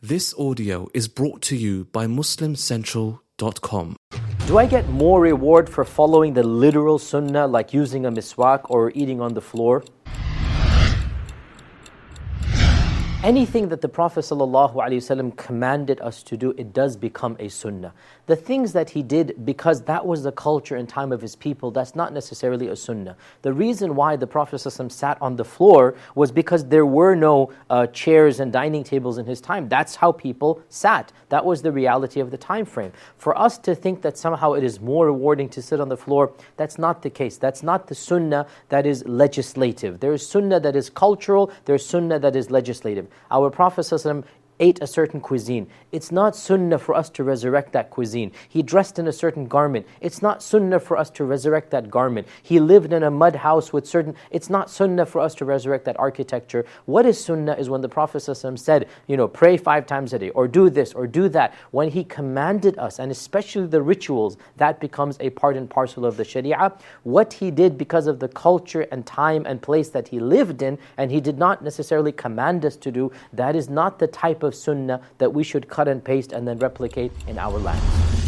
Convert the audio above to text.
This audio is brought to you by MuslimCentral.com. Do I get more reward for following the literal sunnah, like using a miswak or eating on the floor? Anything that the Prophet ﷺ commanded us to do, it does become a sunnah. The things that he did, because that was the culture and time of his people, that's not necessarily a sunnah. The reason why the Prophet ﷺ sat on the floor was because there were no chairs and dining tables in his time. That's how people sat. That was the reality of the time frame. For us to think that somehow it is more rewarding to sit on the floor, that's not the case. That's not the sunnah that is legislative. There is sunnah that is cultural, there is sunnah that is legislative. Our Prophet ﷺ ate a certain cuisine. It's not sunnah for us to resurrect that cuisine. He dressed in a certain garment. It's not sunnah for us to resurrect that garment. He lived in a mud house with certain... It's not sunnah for us to resurrect that architecture. What is sunnah is when the Prophet ﷺ said, pray 5 times a day, or do this, or do that. When he commanded us, and especially the rituals, that becomes a part and parcel of the sharia. What he did because of the culture and time and place that he lived in, and he did not necessarily command us to do, that is not the type of sunnah that we should cut and paste and then replicate in our lands.